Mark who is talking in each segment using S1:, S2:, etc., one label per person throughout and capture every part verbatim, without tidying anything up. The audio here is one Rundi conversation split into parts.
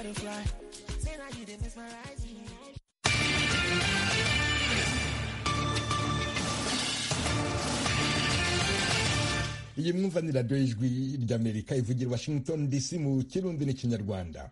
S1: butterfly. Say now you did mesmerize me.
S2: iyi mwumva ni radiyo y'ijwi ry'Amerika ivugira Washington D C mu kirundi n'ikinyarwanda.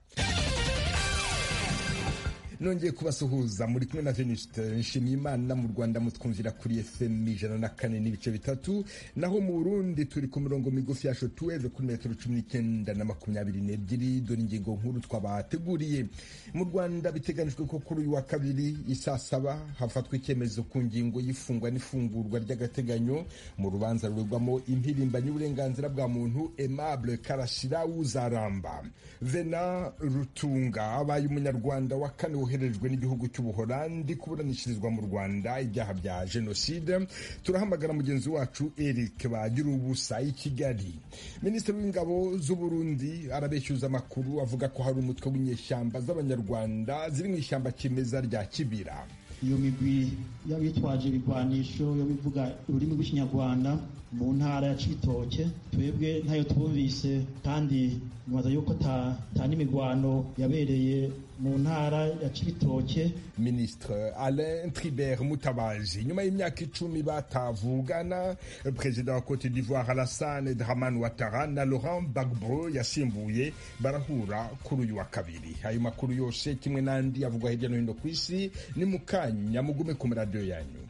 S2: Nongeye kubasuhuza muri kumwe na Venuste Nshimiyimana. Mu Rwanda mutwumvira kuri F M ijana na kane n'ibice bitatu, naho mu Burundi turi ku mirongo migufi ya shortwave kuri metero cumi n'icyenda na makumyabiri n'ebyiri. Dore ingingo nkuru twabateguriye. Mu Rwanda biteganijwe ko kuri uyu wa kabiri isaa saba hafatwa icyemezo ku ngingo y'ifungwa n'ifungurwa ry'agateganyo mu rubanza rurwamo impirimbanyi y'uburenganzira bwa muntu Aimable Karasira Uzaramba. Vena Rutunga abaye umunyarwanda wa kane woherejwe n'igihugu cy'Ubuholandi kuburanishirizwa mu Rwanda ibyaha bya jenoside. Turahamagara mugenzi wacu Eric Bagira ubusa i Kigali. Minisitiri w'ingabo z'u Burundi arabeshyuza amakuru avuga ko hari umutwe w'inyeshyamba z'abanyarwanda ziri mu ishyamba kimeza rya Kibira.
S3: Iyo migwi y'abitwaje ibigwanisho yo bivuga ururimi rw'ikinyarwanda mu ntara ya Cibitoke twebwe ntayo twumvise, kandi nibaza yuko ta ta n'imigwano yabereye mu ntara ya Cibitoke.
S2: Ministre Alain Tribert Mutabazi nyuma y'imyaka icumi batavugana, Perezida wa Cote d'Ivoire Alassane Dramane Ouattara na Laurent Gbagbo yasimbuye barahura kuri uyu wa kabiri. Ayo makuru yose kimwe n'andi avugwa hirya no hino ku isi ni mukanya mugume ku radio yanyu.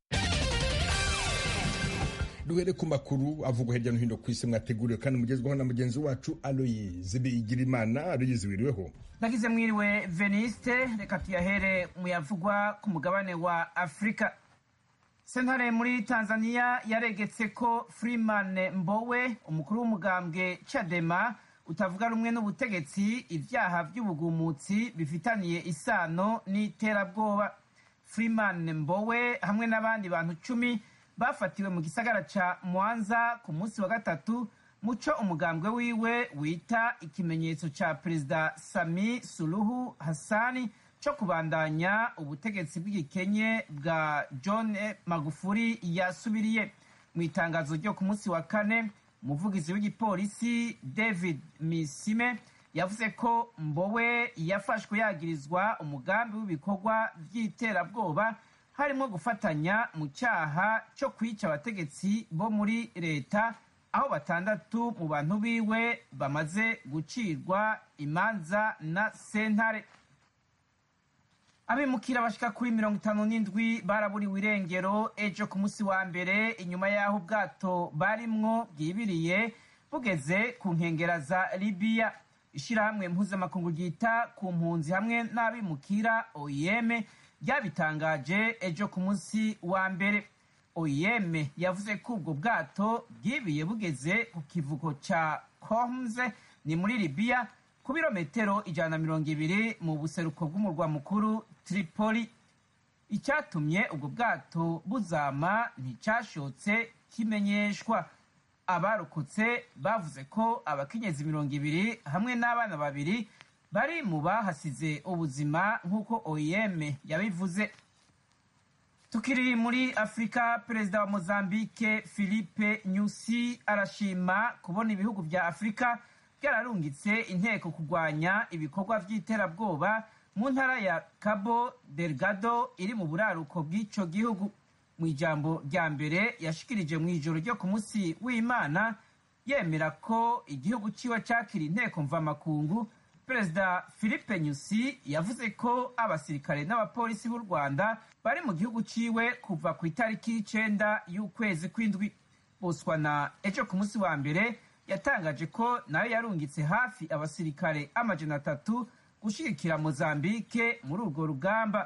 S2: Duhere ku makuru avugwa hirya no hino ku isi mwateguriwe kandi mugezweho na mugenzi wacu Aloyize Bigirimana. Aloyize wiriweho?
S4: Nagize mwiriwe Veniste. Reka tuyahere muyavugwa ku mugabane wa Afrika. Sentare muri Tanzania yaregetse ko Freeman Mbowe, umukuru w'umugambwe Chadema utavuga rumwe n'ubutegetsi, ibyaha by'ubugumutsi bifitaniye isano n'iterabwoba. Freeman Mbowe hamwe n'abandi bantu cumi bafatiwe mu gisagara ca Mwanza ku munsi wa gatatu, muco umugambwe wiwe wita ikimenyetso ca Perezida Samia Suluhu Hassan cyo kubandanya ubutegetsi bw'igikenye bwa John Magufuli yasubiriye. Mu itangazo ryo ku munsi wa kane, umuvugizi w'igipolisi David Misime yavuze ko Mbowe yafashwe yagirizwa umugambi w'ibikorwa by'iterabwoba, harimo gufatanya mu cyaha cyo kwica abategetsi bo muri leta, aho batandatu mu bantu biwe bamaze gucirwa imanza na sentare. Abimukira bashika kuri mirongo itanu n'indwi baraburiwe irengero ejo ku munsi wa mbere, inyuma y'aho ubwato barimwo bwibiriye bugeze ku nkengera za Libya. Ishirahamwe mpuzamakungu ryita ku mpunzi hamwe n'abimukira O I M ryabitangaje ejo ku munsi wa mbere. O I M yavuze ko ubwo bwato bwibiye bugeze ku kivuko ca Homs ni muri Libya, ku birometero ijana na mirongo ibiri mu buseruko bw'umurwa mukuru Tripoli. Icyatumye ubwo bwato buzama nticyashotse kimenyeshwa. Abarokotse bavuze ko abakenyezi mirongo ibiri hamwe n'abana babiri bari mu bahasize ubuzima nk'uko O I M yabivuze. Tukiri muri Afrika, Perezida wa Mozambique Filipe Nyusi arashima kubona ibihugu vya Afrika byararungitse inteko kurwanya ibikorwa by'iterabwoba mu ntara ya Cabo Delgado iri mu buraruko bw'ico gihugu. Mu ijambo rya mbere yashikirije mu ijoro ryo ku munsi w'Imana, yemera ko igihugu ciwe cakira inteko mvamakungu, Perezida Filipe Nyusi yavuze ko abasirikare n'abapolisi b'u Rwanda bari mu gihugu ciwe kuva ku itariki y'icenda y'ukwezi kw'indwi. Botswana ejo ku munsi wa mbere yatangaje ko nayo yarungitse hafi abasirikare amajana atatu gushigikira Mozambique muri urwo rugamba.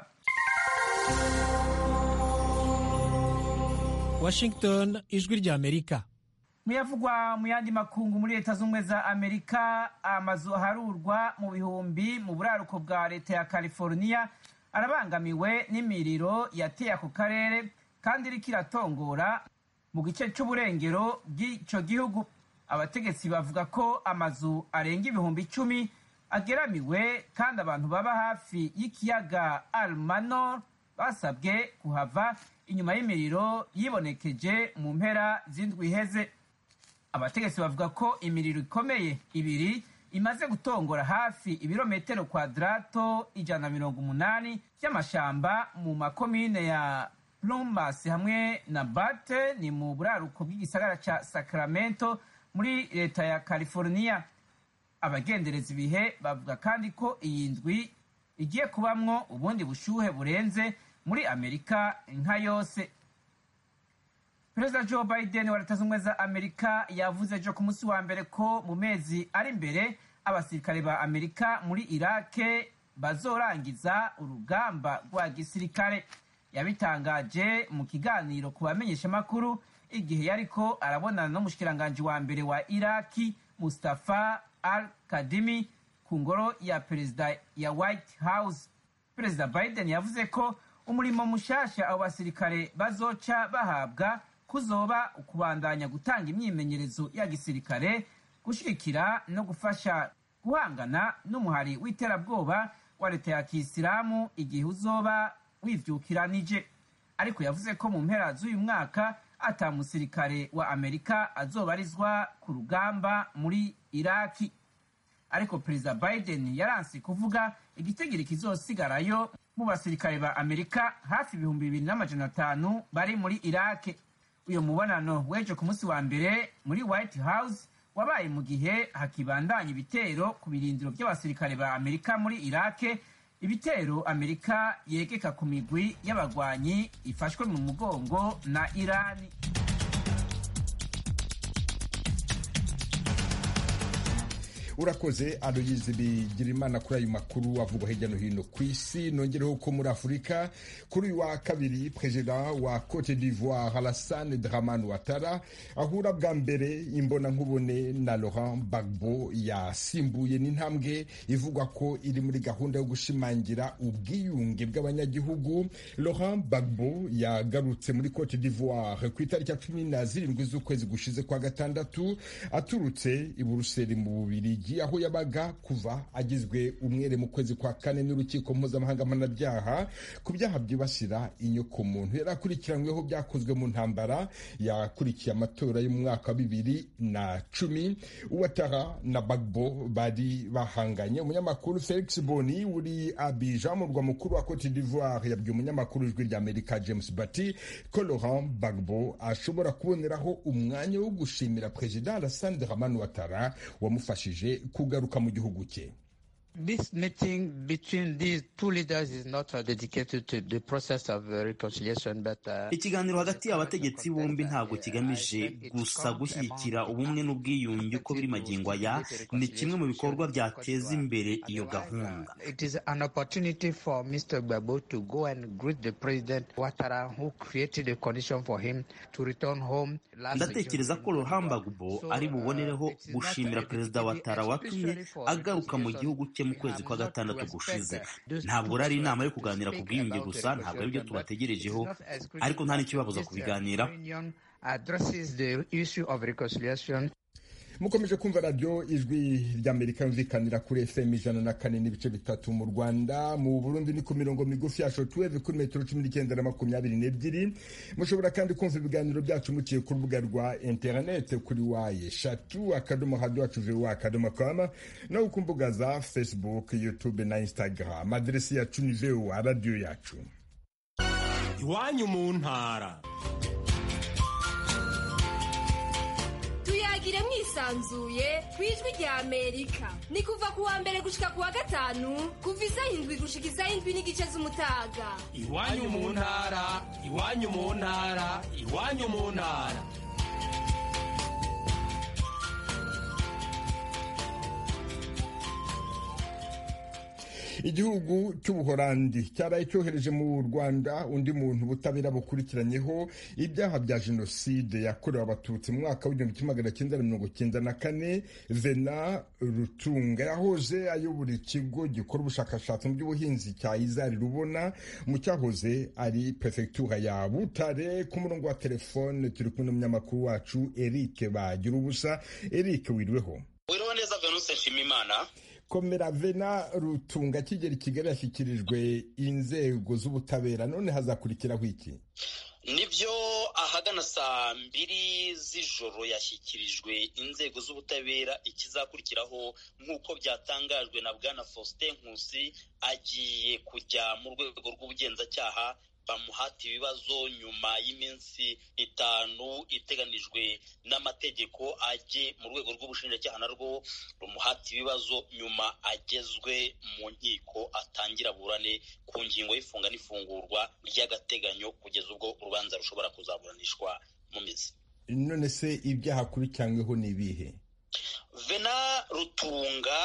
S5: Washington, ijwi rya Amerika.
S4: Muyavugwa mu yandi makungu, muri Leta Zunze za Amerika, amazu aharurwa mu bihumbi mu buraruko bwa leta ya California arabangamiwe n'imiriro yateye ako karere kandi iriko iratongora mu gice c'uburengero bw'ico gihugu. Abategetsi bavuga ko amazu arenga ibihumbi icumi ageramiwe kandi abantu baba hafi y'ikiyaga Almanor basabwe kuhava inyuma y'imiriro yibonekeje mu mpera z'indwi iheze. Abategetsi bavuga ko imiriro ikomeye ibiri imaze gutongora hafi ibirometero kwadrato ijana na mirongo umunani vy'amashamba mu makomine ya Plumas hamwe na Bate ni mu buraruko bw'igisagara ca Sacramento muri leta ya California. Abagendereza ibihe bavuga kandi ko iyi ndwi igiye kubamwo ubundi bushuhe burenze muri Amerika nka yose. Perezida Joe Biden wa Leta Zunze Ubumwe za Amerika yavuze ejo ku munsi wa mbere ko mu mezi ari imbere abasirikare ba Amerika muri Irake bazorangiza urugamba rwa gisirikare. Yabitangaje mu kiganiro ku bamenyeshamakuru igihe yariko arabonana n'umushikiranganji wa mbere wa Iraki Mustafa al-Kadhimi ku ngoro ya perezida ya White House. Perezida Biden yavuze ko umurimo mushasha abo basirikare bazoca bahabwa kuzoba ukubandanya gutanga imyimenyerezo ya gisirikare, gushigikira no gufasha guhangana n'umuhari w'iterabwoba wa leta ya Kisilamu igihe uzoba wivyukiranije. Ariko yavuze ko mu mpera z'uyu mwaka ata musirikare wa Amerika azobarizwa ku rugamba muri Iraki. Ariko Perezida Biden yaranse kuvuga igitigiri kizosigarayo mu basirikare ba Amerika hafi ibihumbi bibiri n'amajana atanu bari muri Iraki. Uyo mubonano weje ku munsi wa mbere muri White House wabaye mu gihe hakibandanya ibitero ku birindiro by'abasirikare ba Amerika muri Iraki, ibitero Amerika yegeka ku migwi y'abagwanyi ifashwe mu mugongo na Irani.
S2: Urakoze Aloyizi Bigirimana kuri ayo makuru avugwa hirya no hino ku isi. Nongereho ko muri Afurika kuri uyu wa kabiri perezida wa Cote d'Ivoire Alassane Dramane Ouattara ahura bwa mbere imbona nkubone na Laurent Gbagbo yasimbuye n'intambwe ivugwa ko iri muri gahunda yo gushimangira ubwiyunge bw'abanyagihugu. Laurent Gbagbo yagarutse muri Cote d'Ivoire ku itariki ya cumi na zirindwi z'ukwezi gushize kwa gatandatu aturutse i Buruseli mu Bubiligi, aho yabaga kuva agizwe umwere mu kwezi kwa kane n'urukiko mpuzamahanga mpanabyaha ku byaha byibasira inyoko muntu. Yarakurikiranyweho byakozwe mu ntambara yakurikiye amatora yo mu mwaka wa bibiri na cumi. Ouattara na Gbagbo bari bahanganye. Umunyamakuru Felix Boni uri Abidjan mu murwa mukuru wa Cote d'Ivoire yabwiye umunyamakuru w'ijwi ry'Amerika James Bati ko Laurent Gbagbo ashobora kuboneraho umwanya wo gushimira Perezida Alassane Dramane Ouattara wamufashije kugaruka mu gihugu cye.
S6: This meeting between these two leaders is not uh, dedicated to the process of uh, reconciliation, but uh,
S7: ikiganiro hagati y'abategetsi bombi ntabwo kigamije gusa gushyigikira ubumwe n'ubwiyunge uko biri magingo aya, ni kimwe mu bikorwa byateza imbere iyo gahunda.
S6: It is an opportunity for Mister Gbagbo to go and greet the President Ouattara who created a condition for him to return home.
S7: Ndatekereza ko Laurent Gbagbo ari bubonereho gushimira Perezida Ouattara watumye agaruka mu gihugu cye mu kwezi kwa gatandatu gushize. Ntabwo ari inama yo kuganira ku bwiyunge gusa, ntabwo ari byo tubategerejeho, ariko nta n'ikibabuza kubiganira.
S2: Mukomeje kumva radio ijwi ry'Amerika yumvikanira kuri F M ijana na kane n'ibice bitatu mu Rwanda, mu Burundi ni ku mirongo migufi ya shortwave kuri metero cumi n'icyenda na makumyabiri n'ebyiri. Mushobora kandi kumva ibiganiro byacu muciye ku rubuga rwa internet kuri waye shatu akadomo radio acu wa akadomo com no ku mbuga za Facebook, YouTube na Instagram. Adresi yacu ni wa radio yacu.
S8: Iwanyu mu ntara.
S9: Tuyagire mwisanzuye kwijwi rya Amerika. Ni kuva ku wa mbere gushika ku wa gatanu kuva isaha indwi gushika isaha indwi n'igice z'umutaga.
S8: Iwanyu mu ntara, iwanyu mu ntara, iwanyu mu ntara.
S2: Igihugu cy'Ubuholandi cyaraye cyohereje mu Rwanda undi muntu butabera bukurikiranyeho ibyaha bya jenoside yakorewe abatutsi mu mwaka w'igihumbi kimwe magana cyenda na mirongo cyenda na kane. Vena Rutunga yahoze ayobora ikigo gikora ubushakashatsi mu by'ubuhinzi cya Izari Rubona mu cyahoze ari prefectura ya Butare. Ku murongo wa telefone turi kumwe n'umunyamakuru wacu Eric Bagira ubusa. Eric, wiriweho?
S10: Wiriwe neza Venus Nshimimana.
S2: Komera. Vena Rutunga kigera Kigali yashyikirijwe inzego z'ubutabera, none hazakurikiraho iki?
S10: nibyo ahagana saa mbiri z'ijoro yashyikirijwe inzego z'ubutabera. ikizakurikiraho nk'uko byatangajwe na bwana Faustin Nkusi agiye kujya mu rwego rw'ubugenzacyaha bamuhata ibibazo nyuma y'iminsi itanu iteganijwe n'amategeko, ajye mu rwego rw'ubushinjacyaha narwo rumuhata ibibazo nyuma agezwe mu nkiko atangira burane ku ngingo y'ifunga n'ifungurwa ry'agateganyo kugeza ubwo urubanza rushobora kuzaburanishwa mu mizi.
S2: None se ibyaha akurikiranyweho ni ibihe?
S10: Vena Rutunga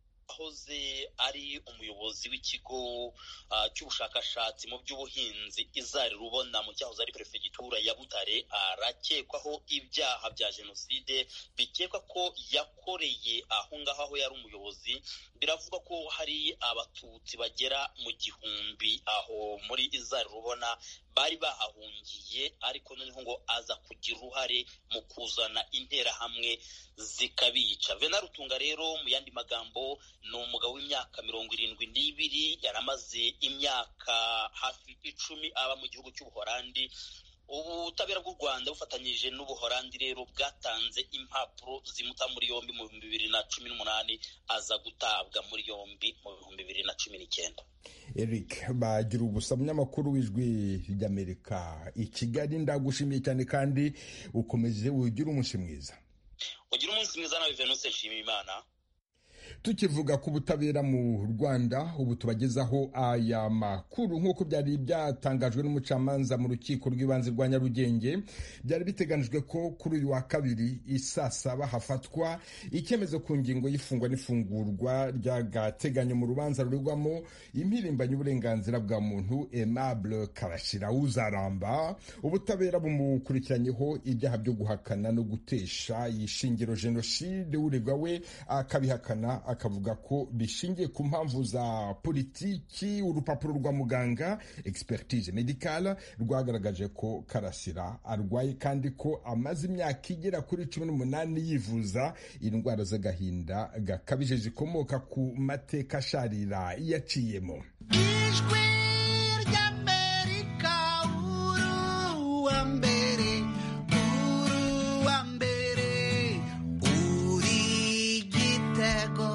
S10: ahoze ari umuyobozi w'ikigo uh, cy'ubushakashatsi mu by'ubuhinzi Izari Rubona mu cyahoze ari perefegitura ya Butare, arakekwaho ibyaha bya jenoside bikekwa ko yakoreye aho ngaho aho yari umuyobozi. Biravuga ko hari abatutsi bagera mu gihumbi aho muri Izari Rubona bari bahahungiye, ariko noneho ngo aza kugira uruhare mu kuzana interahamwe zikabica. Vena Rutunga rero mu yandi magambo ni umugabo w'imyaka mirongo irindwi n'ibiri, yaramaze imyaka hafi icumi aba mu gihugu cy'Ubuholandi. Ubutabera bw'u Rwanda bufatanyije n'Ubuholandi rero bwatanze impapuro zimuta muri yombi mu bihumbi bibiri na cumi n'umunani, aza gutabwa muri yombi mu bihumbi bibiri na cumi n'icyenda.
S2: Eric bagira ubusa, umunyamakuru w'Ijwi ry'Amerika i Kigali, ndagushimiye cyane kandi ukomeze ugira umunsi mwiza.
S10: Ugira umunsi mwiza nawe Venus Nshimiyimana.
S2: Tukivuga ku butabera mu Rwanda, ubu tubagezaho aya makuru. Nk'uko byari byatangajwe n'umucamanza mu rukiko rw'ibanze rwa Nyarugenge, byari biteganijwe ko kuri uyu wa kabiri isaa saba hafatwa icyemezo ku ngingo y'ifungwa n'ifungurwa ry'agateganyo mu rubanza ruregwamo impirimbanyi y'uburenganzira bwa muntu Aimable Karasira Uzaramba. Ubutabera bumukurikiranyeho ibyaha byo guhakana no gutesha ishingiro jenoside, uregwa we akabihakana akavuga ko bishingiye ku mpamvu za politiki. Urupapuro rwa muganga expertise medicale rwagaragaje ko Karasira arwaye kandi ko amaze imyaka igera kuri cumi n'umunani yivuza indwara z'agahinda gakabije zikomoka ku mateka asharira yaciyemo.
S1: Ijwi ry'Amerika uru wa mbere, uru wa mbere, uri gitego.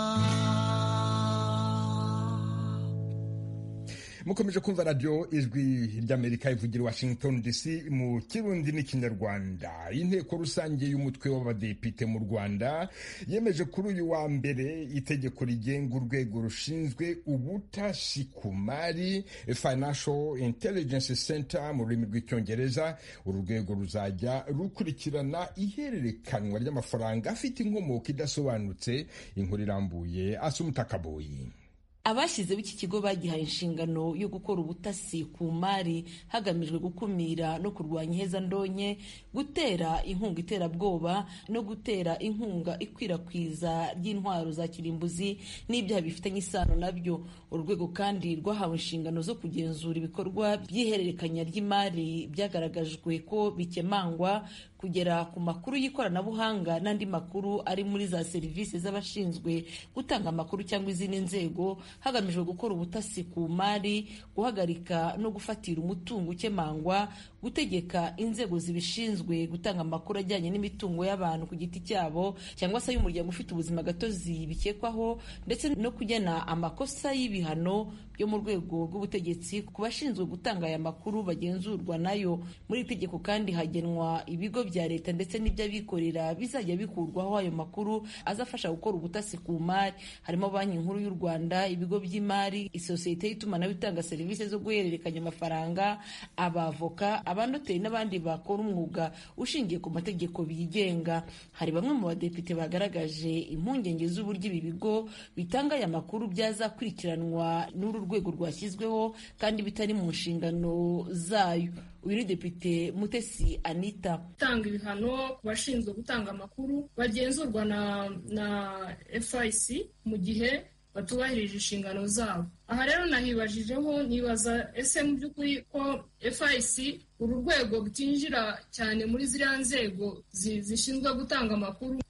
S2: Mukomeje kumva radio Ijwi ry'Amerika ivugira Washington D C mu Kirundi n'Ikinyarwanda. Inteko rusange y'umutwe w'abadepite mu Rwanda yemeje kuri uyu wa mbere itegeko rigenga urwego rushinzwe ubutasi ku mari, Financial Intelligence Center mu rurimi rw'icyongereza. Uru rwego ruzajya rukurikirana ihererekanwa ry'amafaranga afite inkomoko idasobanutse. Inkuru irambuye Asumta Kaboyi.
S11: Abashyizeho iki kigo bagihaye inshingano yo gukora ubutasi ku mari hagamijwe gukumira no kurwanya ihezandonke, gutera inkunga iterabwoba no gutera inkunga ikwirakwiza ry'intwaro za kirimbuzi n'ibyaha bifitanye isano nabyo. Urwego kandi rwahawe inshingano zo kugenzura ibikorwa by'ihererekanya ry'imari byagaragajwe ko bikemangwa, kugera ku makuru y'ikoranabuhanga n'andi makuru ari muri za serivisi z'abashinzwe gutanga amakuru cyangwa izindi nzego, hagamijwe gukora ubutasi ku mari, guhagarika no gufatira umutungo ukemangwa, gutegeka inzego zibishinzwe gutanga amakuru ajyanye n'imitungo y'abantu ku giti cyabo cyangwa se y'umuryango ufite ubuzima gatozi bikekwaho, ndetse no kugena amakosa y'ibihano byo mu rwego rw'ubutegetsi ku bashinzwe gutanga aya makuru bagenzurwa nayo. Muri iri tegeko kandi hagenwa ibigo bya leta ndetse n'iby'abikorera bizajya bikurwaho ayo makuru azafasha gukora ubutasi ku mari, harimo Banki Nkuru y'u Rwanda, ibigo by'imari, isosiyete y'itumanaho itanga serivisi zo guhererekanya amafaranga, abavoka, abanoteri n'abandi bakora umwuga ushingiye ku mategeko bigenga. Hari bamwe mu badepite bagaragaje impungenge z'uburyo ibi bigo bitanga aya makuru byazakurikiranwa n'uru rwego rwashyizweho kandi bitari mu nshingano zayo. Uyu ni Depite Mutesi Anita.
S12: Gutanga ibihano ku bashinzwe gutanga amakuru bagenzurwa na na F I C mu gihe batubahirije inshingano zabo. Aha rero nahibajijeho nibaza ese mu by'ukuri ko F I C uru rwego rutinjira cyane muri ziriya nzego zishinzwe gutanga amakuru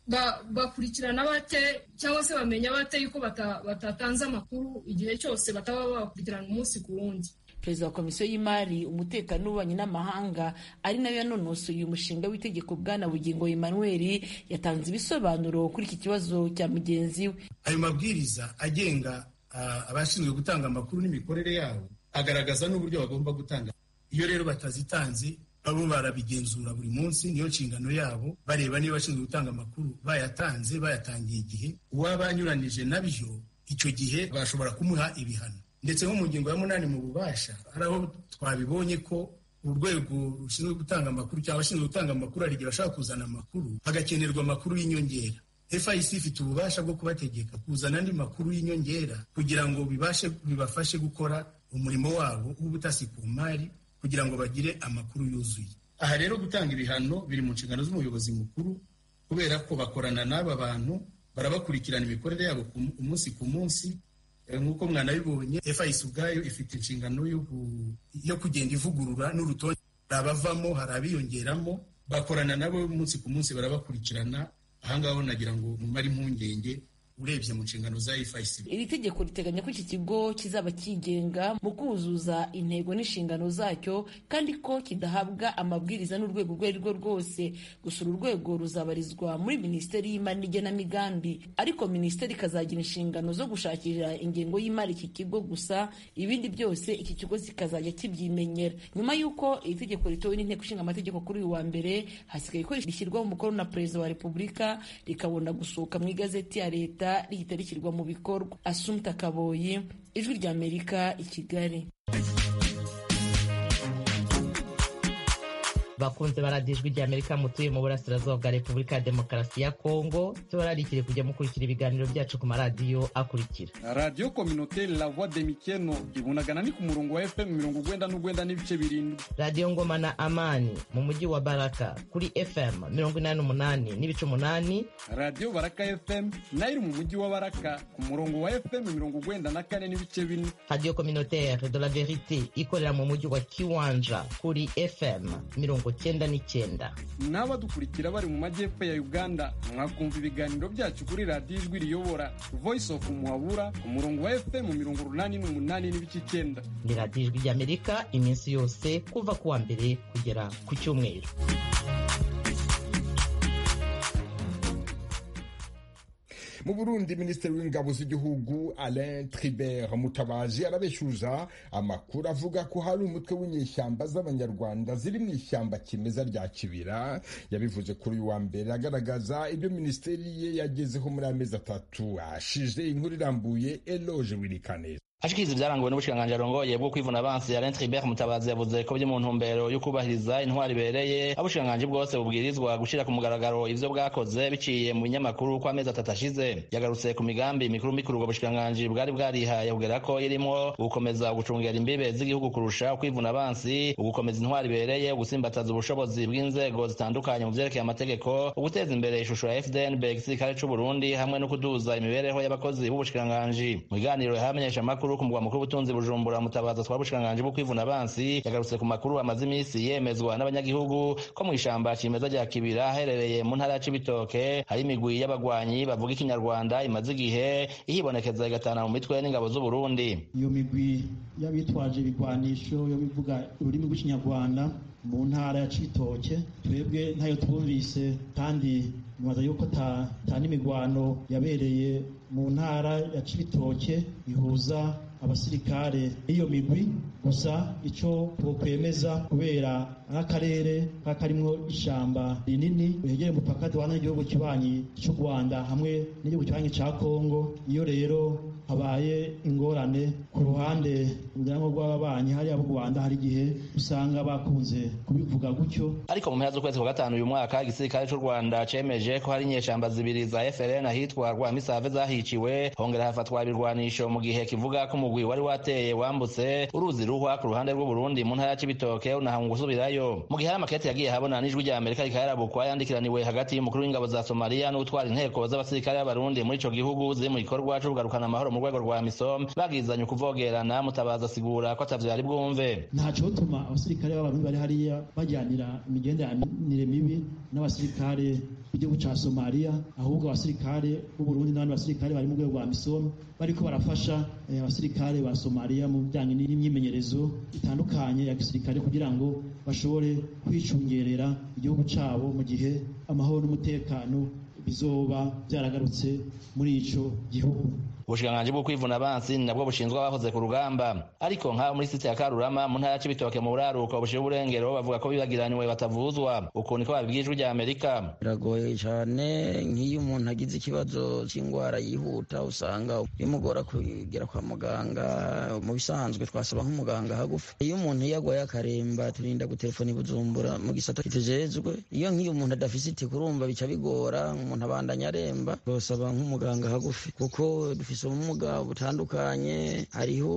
S12: bakurikirana bate cyangwa se bamenya bate yuko batatanze amakuru igihe cyose bataba bakurikirana umunsi ku wundi.
S11: Perezida wa Komisiyo y'Imari, Umutekano n'Ububanyi n'Amahanga ari nayo yanonosoye umushinga w'itegeko Bwana Bugingo Emmanuel yatanze ibisobanuro kuri iki kibazo cya mugenzi we.
S13: Ayo mabwiriza agenga uh, abashinzwe gutanga amakuru n'imikorere yabo agaragaza n'uburyo bagomba gutanga. Iyo rero batazitanze babo barabigenzura buri munsi, niyo nshingano yabo, bareba niba bashinzwe gutanga amakuru bayatanze bayatangiye igihe, uwabanyuranije nabyo icyo gihe bashobora kumuha ibihano. Ndetse nko mu ngingo ya munani mu bubasha hari aho twabibonye ko urwego rushinzwe gutanga amakuru cyangwa abashinzwe gutanga amakuru hari igihe bashaka kuzana amakuru hagakenerwa amakuru y'inyongera. F I C ifite ububasha bwo kubategeka kuzana andi makuru y'inyongera kugira ngo bibashe bibafashe gukora umurimo wabo w'ubutasi ku mari kugira ngo bagire amakuru yuzuye. Aha rero gutanga ibihano biri mu nshingano z'umuyobozi mukuru kubera ko bakorana n'aba bantu, barabakurikirana imikorere yabo umunsi ku munsi. Nk'uko mwanabibonye, F I C ubwayo ifite inshingano yo kugenda ivugurura n'urutonde, abavamo hari abiyongeramo, bakorana nabo umunsi ku munsi, barabakurikirana. Ahangaho nagira ngo mumare impungenge urebye mu nshingano za F I C.
S11: Iri tegeko riteganya ko iki kigo kizaba kigenga mu kuzuza intego n'inshingano zacyo kandi ko kidahabwa amabwiriza n'urwego urwo ari rwo rwose. Gusa uru rwego ruzabarizwa muri Minisiteri y'Imari n'Igenamigambi, ariko Minisiteri ikazagira inshingano zo gushakira ingengo y'imari iki kigo, gusa ibindi byose iki kigo kikazajya kibyimenyera. Nyuma y'uko iri tegeko ritowe n'Inteko Ishinga Amategeko kuri uyu wa mbere, hasigaye ko rishyirwaho umukono na Perezida wa Repubulika rikabona gusohoka mu igazeti ya leta rihita rishyirwa mu bikorwa. Assumpta Kaboyi, Ijwi ry'Amerika, i Kigali.
S14: Bakunze baradiyo Ijwi ry'Amerika mutuye mu burasirazuba bwa Repubulika ya Demokarasi ya Kongo, tubararikire kujya mukurikira ibiganiro byacu ku maradiyo akurikira:
S15: Radio Communautaire La Voix de Mikeno ibunagana ni ku murongo wa F M mirongo ugwenda n'ugwenda n'ibice birindwi.
S14: Radio Ngoma na Amani mu mujyi wa Baraka kuri F M mirongo inani n'umunani n'ibice umunani.
S15: Radio Baraka F M nayo mu mujyi wa Baraka ku murongo wa F M mirongo ugwenda na kane n'ibice bine.
S14: Radio Communautaire de la Verite ikorera mu mujyi wa Kiwanja kuri F M mirongo cyenda n'icyenda.
S15: N'abadukurikira bari mu majyepfo ya Uganda mwakumva ibiganiro byacu kuri Radio Ijwi Riyobora Voice of Muhabura ku murongo wa F M mirongo urunani n'umunani n'ibice icyenda.
S14: Ni Radio Ijwi ry'Amerika iminsi yose kuva kuwa mbere kugera ku cyumweru.
S2: Mu Burundi, Minisitiri w'Ingabo z'igihugu Alain Tribert Mutabazi arabeshyuza amakuru avuga ko hari umutwe w'inyeshyamba z'Abanyarwanda ziri mu ishyamba kimeza rya Kibira. Yabivuze kuri uyu wa mbere agaragaza ibyo minisiteri ye yagezeho muri amezi atatu ashize. Inkuru irambuye Eloge Wirikaneza.
S16: Ashikiza ibyaranguwe n'ubushikiranganji arongoye bwo kwivuna abansi Alain Tribert Mutabazi yavuze ko byo mu ntumbero yo kubahiriza intwari ibereye abushikiranganji bwose bubwirizwa gushira ku mugaragaro ivyo bwakoze biciye mu binyamakuru kwa mezi atatu ashize. Yagarutse ku migambi mikuru mikuru ubwo bushikiranganji bwari bwarihaye kugera ko irimo gukomeza gucungera imbibe z'igihugu kurusha kwivuna abansi, ugukomeza intwari ibereye, gusimbataza ubushobozi bw'inzego zitandukanye mu vyerekeye amategeko, uguteza imbere ishusho ya F D N B igisirikare c'u Burundi hamwe no kuduza imibereho y'abakozi b'ubushikiranganji. Mu biganiro yahamenyesha amakuru ku mugwa mukuru w'ubutunzi Bujumbura, Mutabazi atwara ubushikiranganji bwo kwivuna abansi yagarutse ku makuru amaze iminsi yemezwa n'abanyagihugu ko mu ishamba cimeza rya Kibira aherereye mu ntara ya Cibitoke hari imigwi y'abagwanyi bavuga ikinyarwanda imaze igihe ihibonekeza igatana mu mitwe n'ingabo z'u Burundi.
S3: Iyo migwi y'abitwaje ibigwanisho yo bivuga ururimi rw'ikinyarwanda mu ntara ya Cibitoke twebwe ntayo twumvise, kandi nibaza yuko ta n'imigwano yabereye mu ntara ya Cibitoke ihuza abasirikare iyo migwi. Gusa ico twokwemeza kubera akarere kakarimwo ishamba rinini rihegereye umupaka duhana n'igihugu kibanyi cy'u Rwanda hamwe n'igihugu kibanyi ca Kongo, iyo rero habaye ingorane ku ruhande rw'umuryango rw'ababanyi hariya mu Rwanda hari igihe usanga bakunze kubivuga gutyo.
S16: Ariko mu mpera z'ukwezi kwa gatanu uyu mwaka igisirikare cy'u Rwanda cemeje ko hari inyeshamba zibiri za F L N ahitwa Rwamisave zahiciwe, hongera hafatwa ibirwanisho mu gihe kivuga ko umugwi wari wateye wambutse uruzi ruhwa ku ruhande rw'u Burundi mu ntara ya Cibitoke unahanga gusubirayo. Mu gihe hari amakete yagiye habona n'Ijwi ry'Amerika rikayarabukwa yandikiraniwe hagati y'umukuru w'ingabo za Somalia n'utwara inteko z'abasirikare b'Abarundi muri ico gihugu ziri mu gikorwa cyo kugarukana amahoro mu rwego rwa misom bagizanye kuvogerana. Mutabazi asigura ko atavyo yari bwumve.
S3: Ntaco utuma abasirikare b'Abarundi bari hariya bajyanira imigenderanire mibi n'abasirikare igihugu ca Somalia, ahubwo abasirikare b'u Burundi n'abandi basirikare bari mu rwego rwa MISOM bariko barafasha abasirikare ba Somalia mu bijanye n'imyimenyerezo itandukanye ya gisirikare kugira ngo bashobore kwicungerera igihugu cabo mu gihe amahoro n'umutekano bizoba byaragarutse muri ico gihugu.
S16: ubushikiranganji bwo kwivuna abansi nabwo bushinzwe abahoze ku rugamba, ariko nk'abo muri site ya Karurama mu ntara ya Cibitoke mu buraruko bushira uburengero bavuga ko bibagiraniwe batavuzwa. Uku niko babibwiye Ijwi rya Amerika.
S17: Biragoye cyane nk'iyo umuntu agize ikibazo cy'ingwara yihuta usanga bimugora kugera kwa muganga. Mu bisanzwe twasaba nk'umuganga hagufi. Iyo umuntu yagwaye akaremba turinda gutelefona Bujumbura mu gisata kitejejwe. Iyo nk'iyo umuntu adafise iti kurumva bica bigora, umuntu abandanya aremba twasaba nk'umuganga hagufi, kuko dufise ubumuga butandukanye. Hariho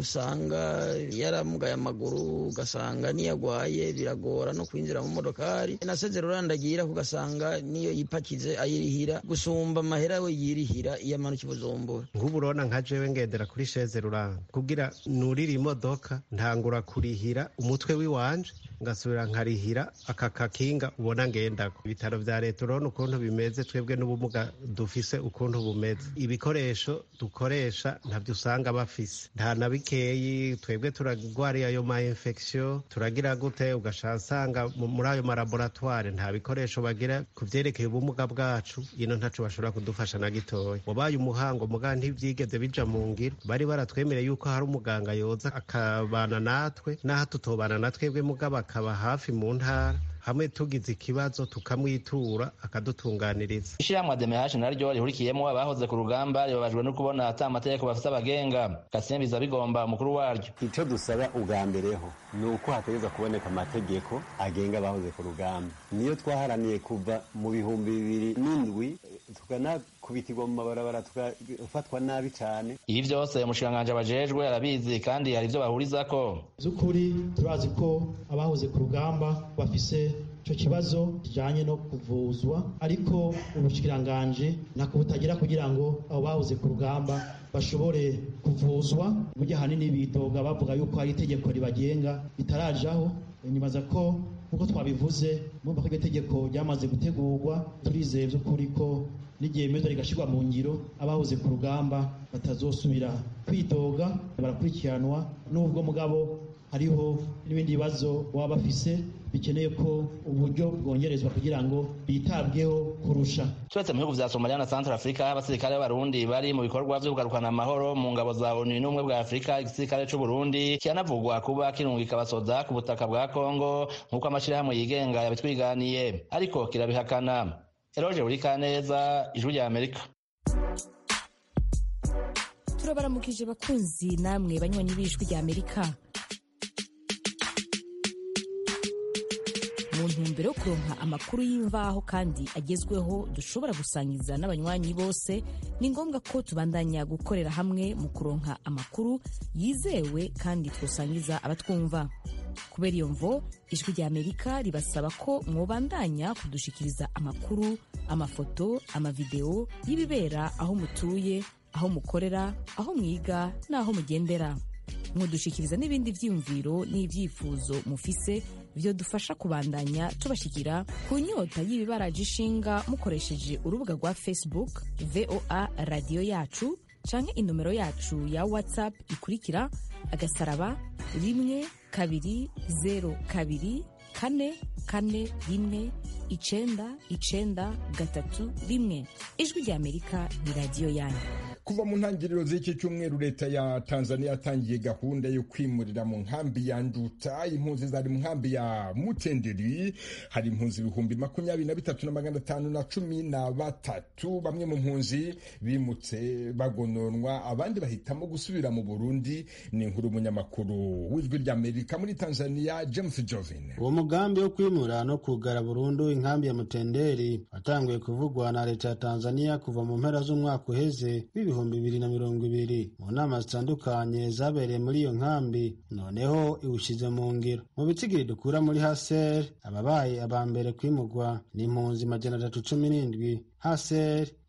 S17: usanga yaramugaye amaguru ugasanga niyagwaye biragora no kwinjira mu modokari, nasezera urandagira kugasanga niyo yipakize ayirihira gusumba amahera we yirihira iyo amanuka Bujumbura.
S18: Nk'ubu urabona nka jewe ngendera kuri chaise roulante kugira nurira imodoka ntangura kurihira umutwe wiwanje ngasubira nkarihira aka kakinga ubona ngendako. Ibitaro vya leta urabona ukuntu bimeze, twebwe n'ubumuga dufise ukuntu bumeze. Ibikoresho dukoresha ntabyo usanga bafise nta na bikeyi. Twebwe turagwariye ayo ma infection turagira gute, ugashasanga muri ayo malaboratoire nta bikoresho bagira ku vyerekeye ubumuga bwacu. Ino ntaco bashobora kudufasha na gitoya. Wabaye umuhango muga ntivyigeze bija mu ngiro. Bari baratwemereye yuko hari umuganga yoza akabana natwe, naho tutobana na twebwe mugaba akaba hafi mu ntara, hamwe tugize ikibazo tukamwitura akadutunganiriza.
S16: Ishirahamwe D M H naryo rihurikiyemo abahoze ku rugamba ribabajwe no kubona ata amategeko bafite abagenga. Kasimbiza bigomba umukuru waryo.
S19: Ico dusaba ubwa mbereho ni uko hategeza kuboneka amategeko agenga abahoze ku rugamba. Niyo twaharaniye kuva mu bihumbi bibiri n'indwi tukanakubitirwa mu mabarabara tugafatwa nabi cyane.
S16: Ibi byose umushikiranganji abajejwe arabizi kandi hari ibyo bahurizako.
S3: Zukuri turazi ko abahoze ku rugamba bafise ico kibazo kijanye no kuvuzwa, ariko ubushikiranganje nako butagira kugira ngo abo bahoze ku rugamba bashobore kuvuzwa. Burya hanini bidoga bavuga yuko hari itegeko ribagenga bitarajaho. Nyibaza ko nkuko twabivuze mumva ko iryo tegeko ryamaze gutegurwa, turizeye by'ukuri ko n'igihe mezo rigashirwa mu ngiro abahoze ku rugamba batazosubira kwidoga, barakurikiranwa. N'ubwo mugabo hariho n'ibindi bibazo baba bafise bikeneye ko uburyo bwongerezwa kugira ngo bitabweho kurusha.
S16: Turetse mu bihugu vya Somalia na Central Africa, abasirikare b'Abarundi bari mu bikorwa vyo kugarukana amahoro mu ngabo za O N U n'ubumwe bwa Afrika. Igisirikare c'u Burundi kiranavugwa kuba kirungika abasoda ku butaka bwa Kongo nk'uko amashirahamwe yigenga yabitwiganiye, ariko kirabihakana. Eroje Urikaneza, Ijwi rya Amerika.
S20: Turabaramukije bakunzi namwe banywanyi b'Ijwi rya Amerika. Mu ntumbero yo kuronka amakuru y'imvaho kandi agezweho dushobora gusangiza n'abanywanyi bose, ni ngombwa ko tubandanya gukorera hamwe mu kuronka amakuru yizewe kandi twosangiza abatwumva. Kubera iyo mvo, Ijwi rya Amerika ribasaba ko mwobandanya kudushikiriza amakuru, amafoto, amavideo y'ibibera aho mutuye, aho mukorera, aho mwiga n'aho mugendera. Mwodushikiriza n'ibindi vyiyumviro n'ivyifuzo mufise vyo dufasha kubandanya tubashikira ku nyota y'ibibaraje ishinga mukoresheje urubuga rwa Facebook V O A Radio Yacu canke inomero yacu ya WhatsApp ikurikira agasaraba rimwe kabiri zero kabiri kane kane rimwe icenda icenda gatatu rimwe. Ijwi rya Amerika ni radio yanyu.
S2: Kuva mu ntangiriro z'iki cyumweru leta ya Tanzania yatangiye gahunda yo kwimurira mu nkambi ya Nduta impunzi zari mu nkambi ya Mutenderi. Hari impunzi ibihumbi makumyabiri na bitatu na magana atanu na cumi na batatu. Bamwe mu mpunzi bimutse bagononwa, abandi bahitamo gusubira mu Burundi. Ni inkuru umunyamakuru w'Ijwi rya Amerika muri Tanzania James Jovin.
S21: Uwo mugambi wo kwimura no kugara burundu inkambi ya Mutenderi watanguye kuvugwa na leta ya Tanzania kuva mu mpera z'umwaka uheze ibihumbi bibiri na mirongo ibiri mu nama zitandukanye zabereye muri iyo nkambi, noneho iwushize mu ngiro. Mu bitsigiri dukura muri Haser, ababaye aba mbere kwimugwa ni impunzi majana atatu cumi n'indwi. Haser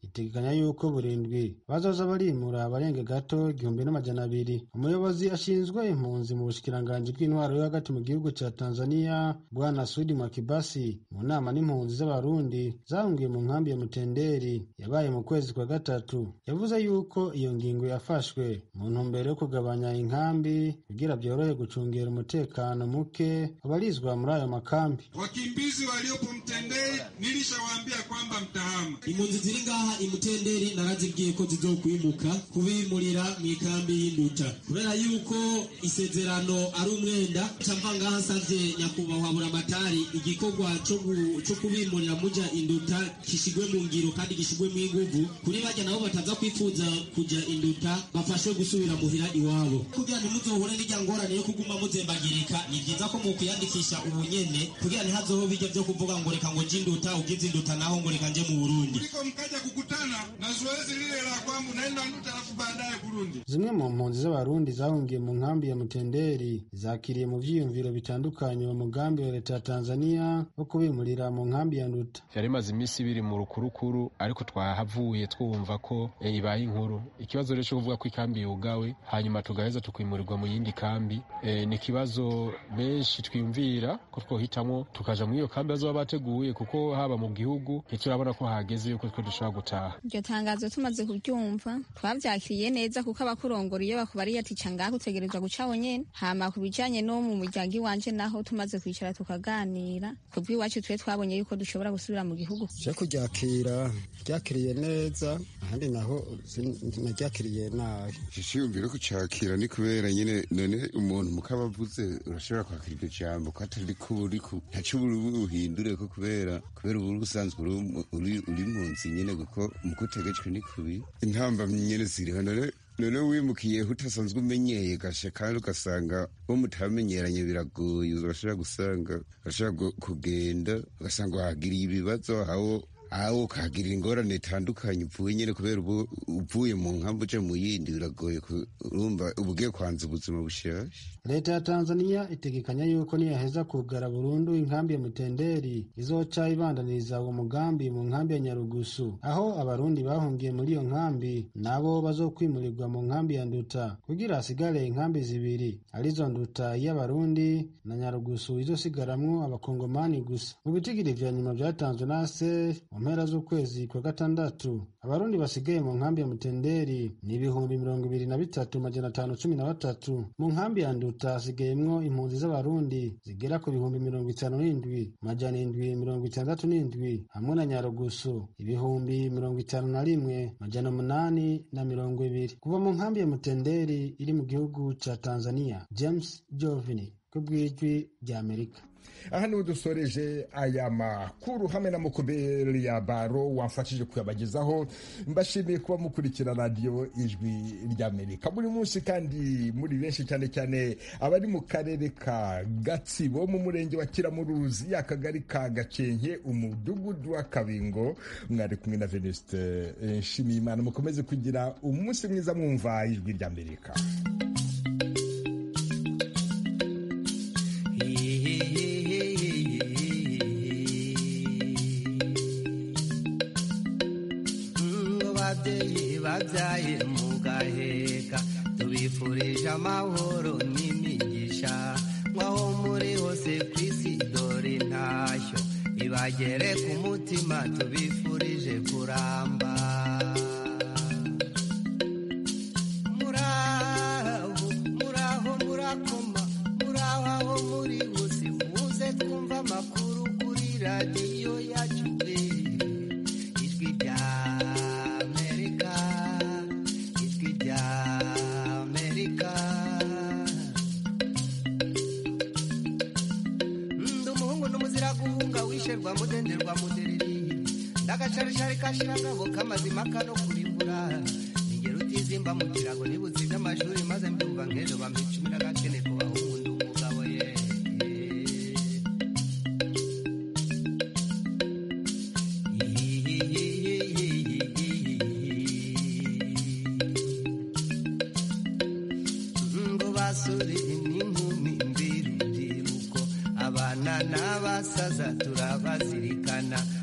S21: itegekanya yuko burindwi bazoza barimura abarenga gato igihumbi n'amajana abiri. Umuyobozi ashinzwe impunzi mu bushikiranganji bw'intwaro yo hagati mu gihugu ca Tanzania Bwana Sudi Mwakibasi mu nama n'impunzi z'abarundi zahungiye mu nkambi ya Mutenderi yabaye mu kwezi kwa gatatu yavuze yuko iyo ngingo yafashwe mu ntumbero yo kugabanya inkambi kugira byorohe gucungera umutekano muke abarizwa muri ayo makambi.
S5: Wakimbizi waliopo Mtenderi nilishawaambia kwamba mtahama.
S22: Impunzi ziri ngaha imutenderi narazibwiye ko zizokwimuka kubimurira mu ikambi y'Induta kubera yuko isezerano ari umwenda camva ngaha savye nyakubahwa buramatari igikorwa cyo kubimurira muja Induta kishigwe mu ngiro kandi gishigwe mu inguvu kuri bajya nabo bataza kwifuza kuja Induta bafashwe gusubira muhira iwabo kugira ntimuzohure n'ijya ngorane yo kuguma muzembagirika. Ni byiza ko mu kuyandikisha ubunyene kugira ntihazoho bijya byo kuvuga ngo reka ngo jinduta ugize Induta naho ngo reka nje mu Burundi
S5: iko mkaja kukutana na zoezi lile la kwangu naenda Nduta alafu baadaye Burundi.
S21: Zimwe mu mpunzi z'abarundi zahungiye mu nkambi ya Mutenderi zakiriye mu vyiyumviro bitandukanye mu mugambi wa leta ya Tanzania wo kubimurira mu nkambi ya Nduta.
S23: Yari maze imisi biri mu rukurukuru ariko twahavuye twumva ko e, ibaye inkuru. Ikibazo rero cyo kuvuga ko ikambi yugawe hanyuma tugaheza tukwimurirwa mu yindi kambi e, ni kibazo benshi twiyumvira ko twohitamo tukaja mu iyo kambi bazoba bateguye kuko haba mu gihugu ntiturabona ko hageze yuko twe dushobora gutaha.
S24: Iryo tangazo tumaze kubyumva twavyakiriye neza kuko abakurongora iyo bakubariye ati canga gutegerezwa gucaho nyene hama kubijanye no mu muryango iwanje naho tumaze kwicara tukaganira kubwiwacu twe twabonye yuko dushobora gusubira mu gihugu.
S25: Je kuryakira ryakiriye neza ahandi naho naryakiriye nabi.
S26: Shishiyumvira ko cakira ni kubera nyene none umuntu mukabavuze urashobora kwakira iryo jambo ko atari ko uri ku ntaco ubuhindure ko kubera kubera ubu usanzwe uri uri munsi nyene kuko mukutegetswe ni kubi intamba nyene ziriho none none wimukiye utasanzwe umenyeye gashe kandi ugasanga bo mutamenyeranye biragoye urashobora gusanga urashobora kugenda ugasanga wahagiriye ibibazo aho aho ukahagirira ingorane itandukanye uvuye nyene kubera ubu uvuye mu nkambi uje mu yindi biragoye urumva ubugiye kwanza ubuzima bushasha.
S21: Leta ya Tanzania itegekanya yuko niyaheza kugara burundu inkambi ya Mutenderi izoca ibandaniriza uwo mugambi mu nkambi ya Nyarugusu aho abarundi bahungiye muri iyo nkambi nabo bazokwimurirwa mu nkambi ya Nduta kugira hasigare inkambi zibiri arizo Nduta y'abarundi na Nyarugusu izosigaramwo abakongomani gusa. Mu bitigiri vya nyuma vyatanzwe na se mu mpera z'ukwezi kwa gatandatu abarundi basigaye mu nkambi ya Mutenderi ni ibihumbi mirongo ibiri na bitatu majana atanu cumi na batatu. Mu nkambi ya Nduta hasigayemwo impunzi z'abarundi zigera ku bihumbi mirongo itanu n'indwi majana indwi mirongo itandatu n'indwi hamwe na Nyarugusu ibihumbi mirongo itanu na rimwe majana umunani na mirongo ibiri. Kuva mu nkambi ya Mutenderi iri mu gihugu ca Tanzania, James Jovini kubw'ijwi rya Amerika.
S2: Aha niho dusoreje aya makuru hamwe na Mukoberi ya Baro wamfashije kuyabagezaho. Mbashimiye kuba mukurikira radio Ijwi ry'Amerika buri munsi kandi muri benshi cyane cyane abari mu karere ka Gatsibo mu murenge wa Kiramuruzi akagari ka Gakenke umudugudu wa Kabingo. Mwari kumwe na Venuste Nshimiyimana. Mukomeze kugira umunsi mwiza mwumva Ijwi ry'Amerika.
S1: babyaye mugaheka tubifurije amahoro n'imigisha mwaho muri hose kw'isi dore ntashyo ibagere ku mutima tubifurije kuramba muraho muraho murakoma muraho aho muri hose muze twumva amakuru kuri radiyo yacu ijwi rya mudenderwa mudereri ndagacarishari kashiragabo kamazima kano kurimbura ningero utizimba mu kirago nibuziga amashuri maze mbyumva nk'ejo bampa icumi n'agakene ku bahungu ndi umugabo ye ngo basore n'inkumi mbirubyiruko abana n'abasaza turabazirikana